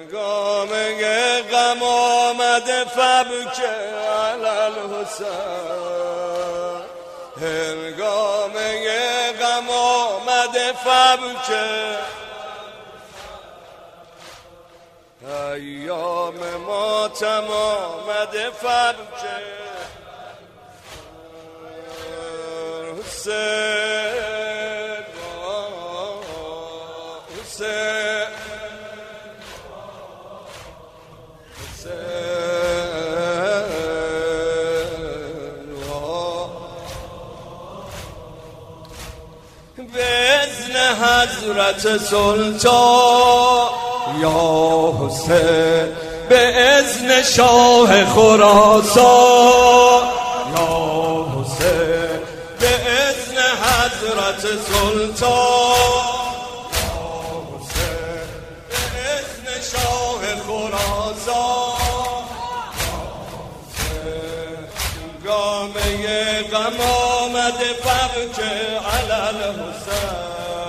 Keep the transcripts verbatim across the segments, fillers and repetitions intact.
هنگامه غم آمده فبکه علی الحسین، هنگامه غم آمده فبکه، ایام ماتم آمده فبکه، حسین حسین حضرت سلطان یا حسین، به اذن شاه خراسان یا حسین، به اذن حضرت سلطان یا حسین، به اذن شاه خراسان یا حسین، گامه غم آمده فبکه علی الحسین،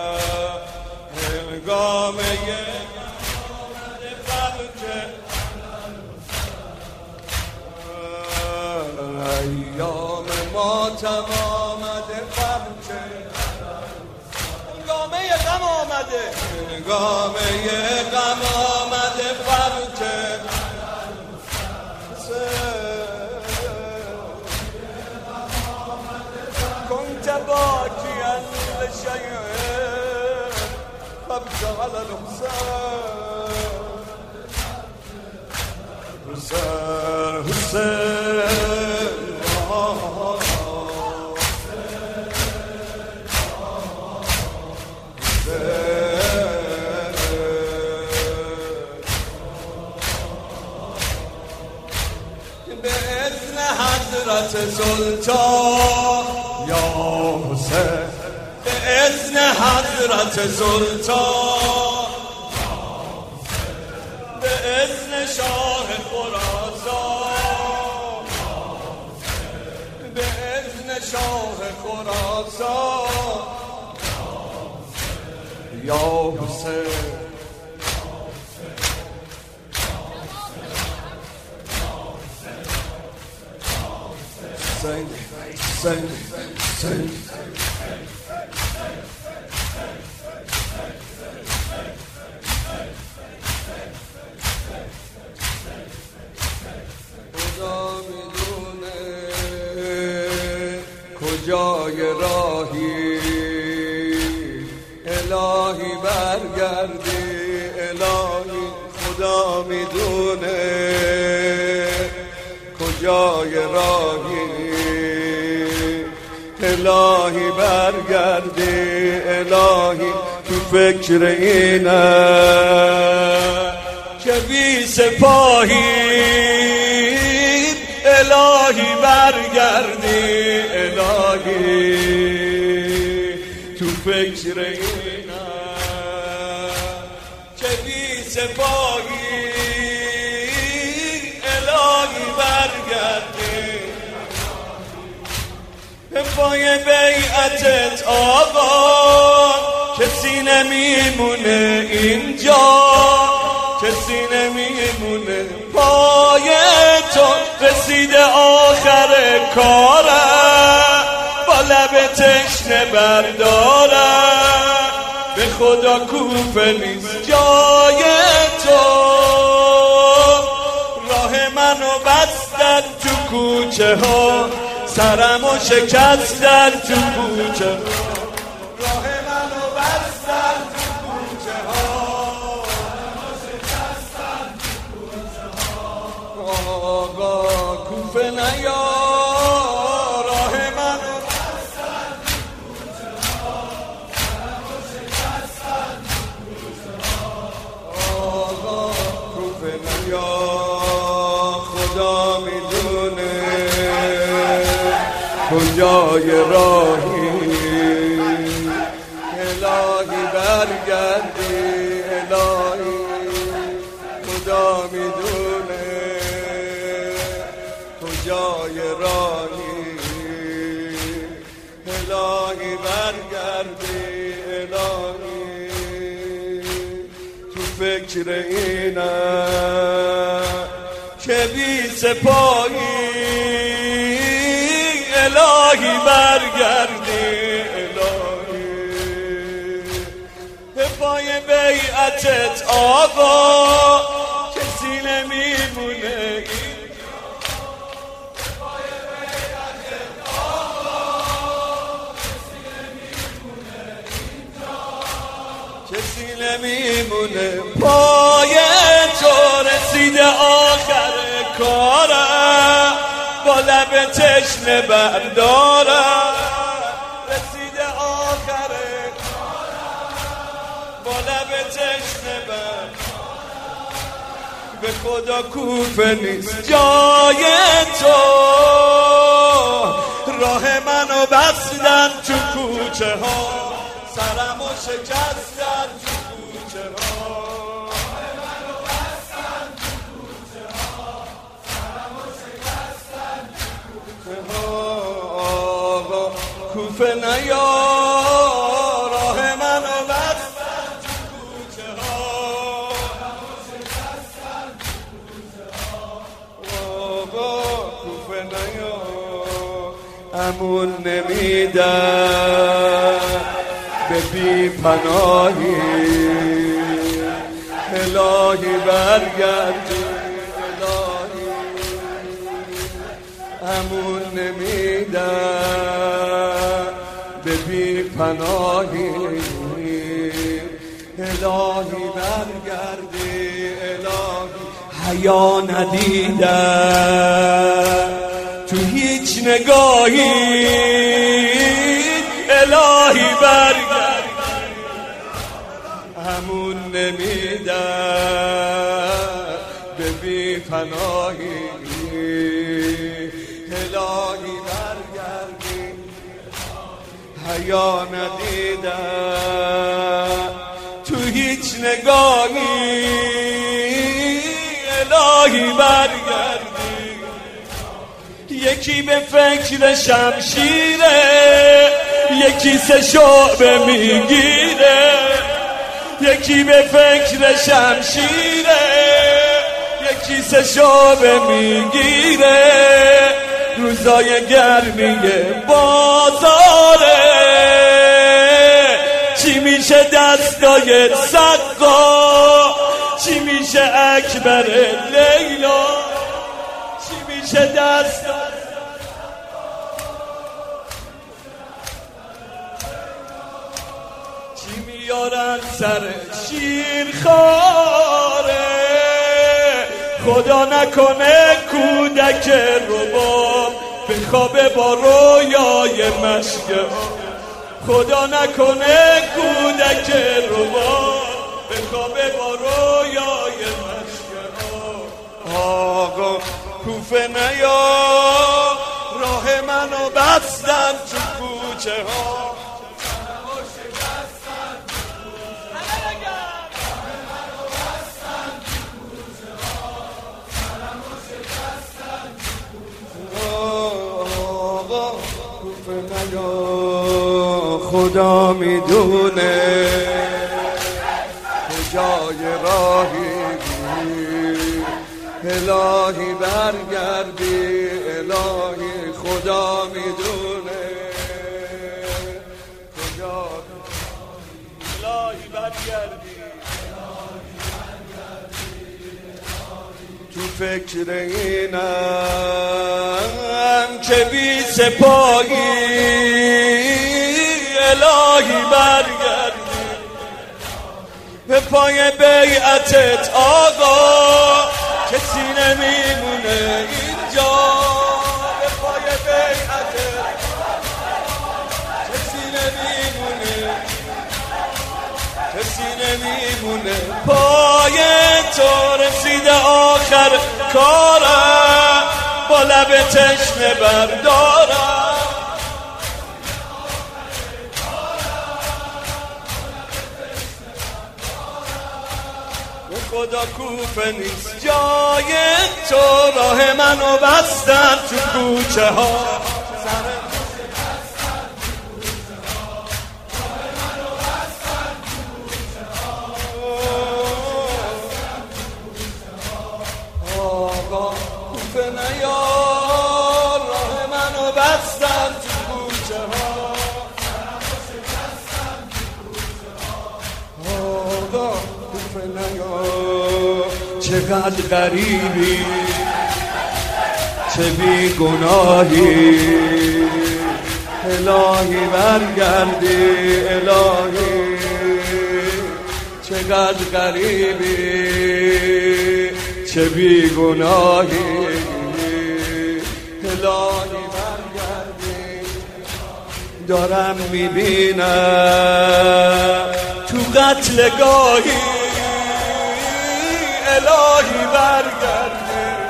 گامه آمده فبکه، ایام ماتم آمده فبکه، گامه غم آمده، گامه غم آمده فبکه، کنت باکیا لشیء فبكى على الحسين، حسين حسين بإذن حضرت سلطان يا حسين، بإذن حضرت سلطان، بإذن شاه خراسان، بإذن شاه خراسان یا حسین، حسین حسین حسین کجای راهی الهی برگردی، الهی خدا میدونه کجای راهی، الهی برگردی، الهی تو فکر اینه که بی سپاهی، الهی برگردی، الهی تو فکر اینه که بی سپاهی، الهی برگردی، پای بیعتت آقا کسی نمیمونه اینجا، کسی نمیمونه، پای تو رسیده آخر کاره، با لب تشنه برداره، به خدا کوفه نیست جای تو، راه منو بستن تو کوچه ها، سرمو شکستن تو کوچه ها، راه منو بستن تو کوچه ها، آقا کوفه نیا، راه منو بستن تو کوچه ها، سرمو شکستن تو کوچه ها، آقا کوفه نیا، خدا میدونه کجای راهی، الهی برگردی، الهی خدا میدونه کجای راهی، الهی برگردی، الهی تو فکر اینم که بی سپاهی الهی برگردی، الهی به پای بیعتت آقا کسی نمیمونه، کسی نمیمونه. پای تو رسیده آخر کارم، با لب تشنه بردارم. رسیده آخر با لب تشنه بردارم. به خدا کوفه نیست جای تو، راه منو بستن تو کوچه ها، سرمو شکستن تو کوچه ها. راه منو بستن تو کوچه ها، سرمو شکستن تو کوچه ها. آقا کوفه نیا، راه منو بستن تو کوچه ها، سرمو شکستن تو کوچه ها. آقا کوفه نیا، امون نمیدن به بی پناهی، الهی برگردی، الهی امون نمیدن به بی پناهی، الهی برگردی، الهی حیا ندیدن تو هیچ نگاهی، الهی برگرد همون نمیدن به بی پناهی، الهی برگردی حیا ندیدن تو هیچ نگاهی، الهی برگردی. یکی به فکر شمشیره، یکی سه شعبه میگیره. یکی به فکر شمشیره، یکی سه شعبه میگیره. روزای گرمی بازاره، چی میشه دستای سقا، چی میشه اکبر لیلا، چی میشه دستای میارن سر شیرخواره. خدا نکنه کودک رباب بخوابه با رویای مشک، خدا نکنه کودک رباب بخوابه با رویای مشک. آقا کوفه نیا، راه منو بستن تو کوچه ها، خدا میدونه کجای راهی، الهی برگردی، الهی خدا میدونه کجا، الهی برگردی تو فکر اینم که بی سپاهی، الهی برگردی به پای بیعتت آقا کسی نمیمونه اینجا. به پای بیعتت کسی نمیمونه، کسی نمیمونه. پای تو رسیده آخر کارم، با لب تشنه بردارم. خدا کوفه نیست جای تو، راه منو بستن تو کوچه ها، کوفه نیار، راه منو بستن تو کوچه ها، آقا کوفه نیار. چقدر غریبی چه بی گناهی، الهی برگردی الهی. چقدر غریبی چه بی گناهی، الهی برگردی. دارم میبینم تو قتلگاهی، الهی برگردی.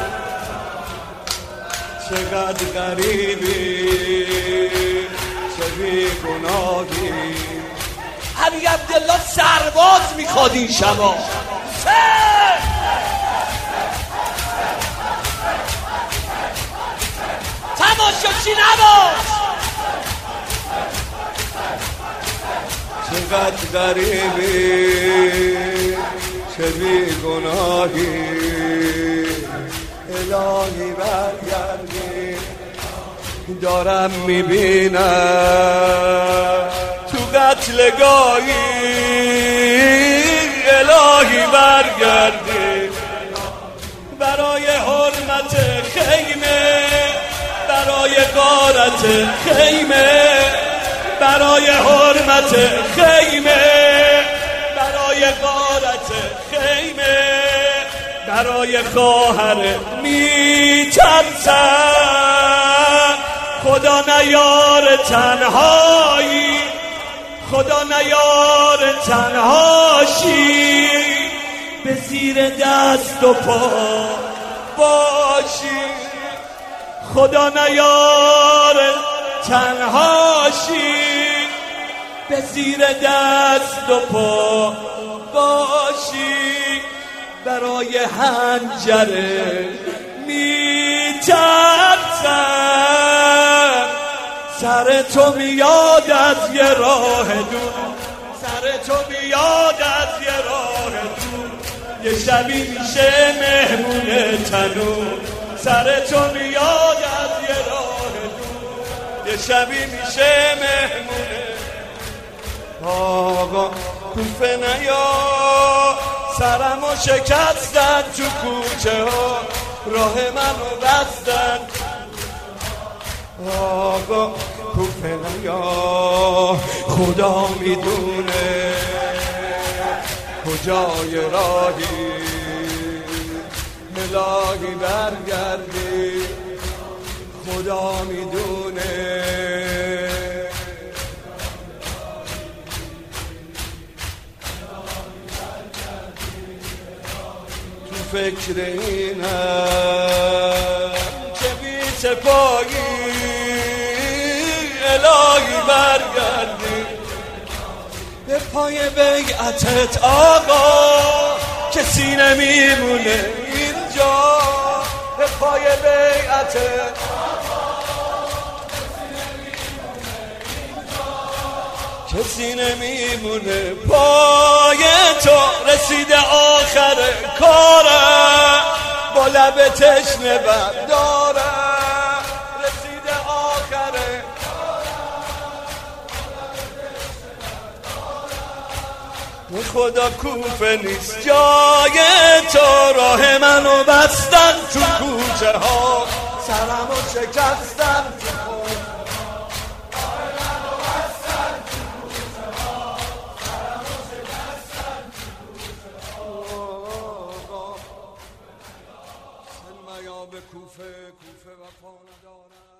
چقدر غریبی چه بی گناهی. علی عبدالله سرباز میخواد این شبا. تماشاچی نباش. چقدر غریبی چه بی گناهی، الهی برگردی. دارم میبینم تو قتلگاهی، الهی برگردی. برای حرمت خیمه، برای غارت خیمه، برای حرمت خیمه، برای غارت خیمه، برای خواهر میترسم. خدا نیار تنهایی، خدا نیار تنهاشی، به زیر دست و پا باشی. خدا نیار تنهاشی، به زیر دست و پا باشی. برای حنجره میترسم، سر تو میاد از یه راه دور، سر تو میاد از یه راه دور. یه شبی میشه مهمون تنور، سر تو میاد از یه راه دور. یه شبی میشه مهمونه. آقا کوفه نیا، سرمو شکستن تو کوچه ها، راه منو بستن. آقا کوفه نیا، خدا میدونه کجای راهی، الهی برگردی. خدا میدونه تو فکر اینم که بی سپاهی، الهی برگردی. به پای بیعتت آقا کسی نمیمونه اینجا، به پای بیعتت کسی نمیمونه. پای تو رسیده آخر کارم، با لب تشنه بردارم، رسیده آخر. به خدا کوفه نیست جای تو، راه منو بستن تو کوچه ها، سرمو شکستن تو به کوفه کوفه وفا ندارم.